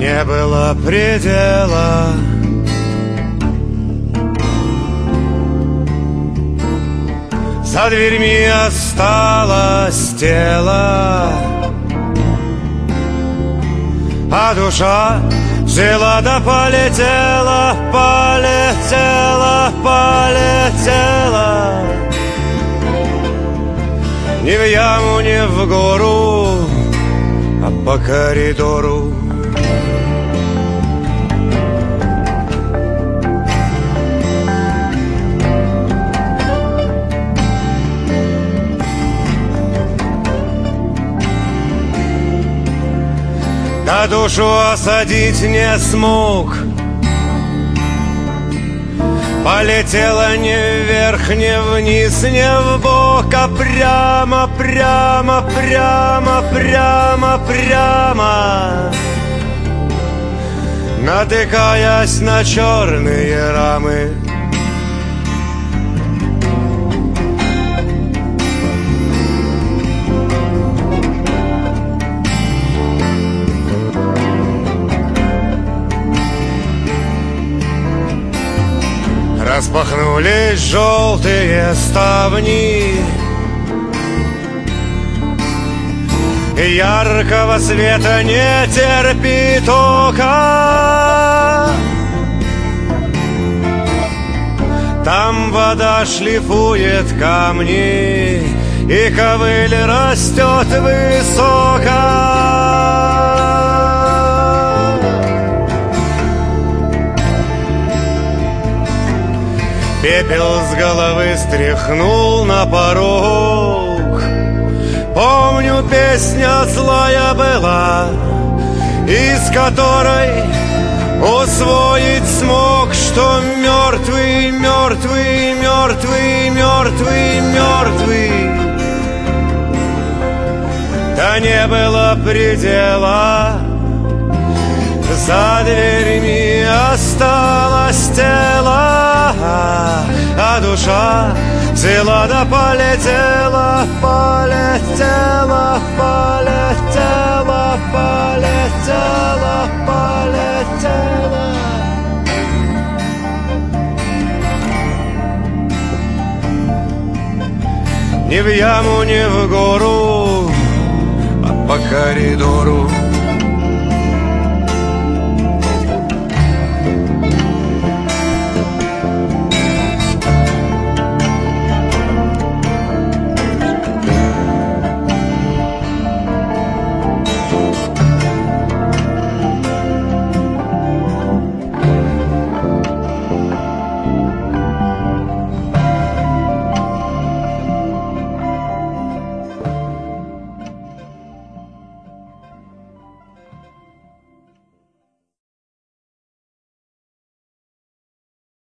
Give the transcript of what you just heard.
не было предела. За дверьми осталось тело, а душа взяла да полетела, полетела, полетела. Ни в яму, ни в гору, а по коридору. Да душу осадить не смог, полетела не вверх, не вниз, не вбок, а прямо, прямо, прямо, прямо, прямо, натыкаясь на черные рамы. Распахнулись желтые ставни, яркого света не терпит око. Там вода шлифует камни, и ковыль растет высоко. Пепел с головы стряхнул на порог. Помню, песня злая была, из которой усвоить смог, что мертвый, мертвый, мертвый, мертвый, мертвый. Да не было предела. За дверьми осталось тело, а душа взяла да полетела, полетела, полетела, полетела, полетела. Ни в яму, ни в гору, а по коридору.